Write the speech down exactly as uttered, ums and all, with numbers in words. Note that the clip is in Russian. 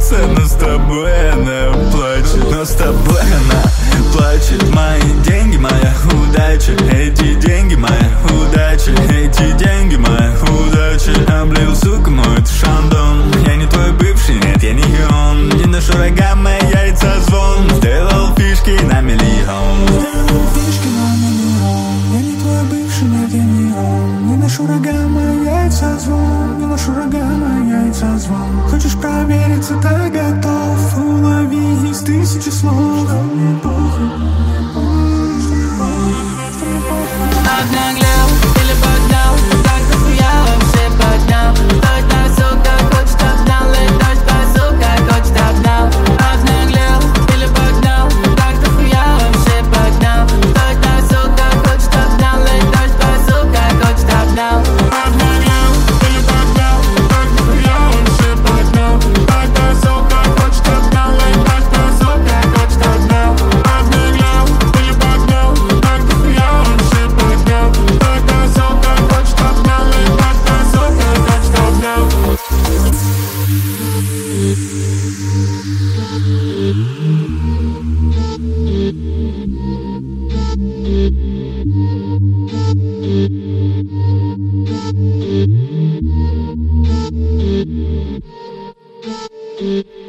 сердце, но с тобой она плачет. Но с тобой она плачет. Мои деньги, моя удача. Эти деньги, моя удача. Эти деньги, моя удача. Облил, сука, мой это шандон. Я не твой бывший, нет, я не он. Не ношу рога, мои яйца звон. Сделал фишки на миллион. Сделал фишки на миллион. Я не твой бывший, нет, я не он. Не ношу рога, мои яйца звон. Не ношу рога, мои яйца звон. Хочешь провериться, так готов. Улови из тысячи слов. Мне похуй. Обнаглел или поднял, так нахуя вообще поднял. Точно, сука, хочет обнял, и точно, сука, хочет обнял. Обнаглел или поднял, так нахуя вообще поднял. Точно, сука, хочет обнял, и точно, сука, хочет обнял. Обнаглел или поднял, так нахуя вообще поднял. Точно, сука, хочет обнял, и точно, сука, хочет обнял. Обнаглел или поднял, так нахуя вообще поднял. Точно, сука, хочет обнял, и точно, сука, хочет обнял. Thank you.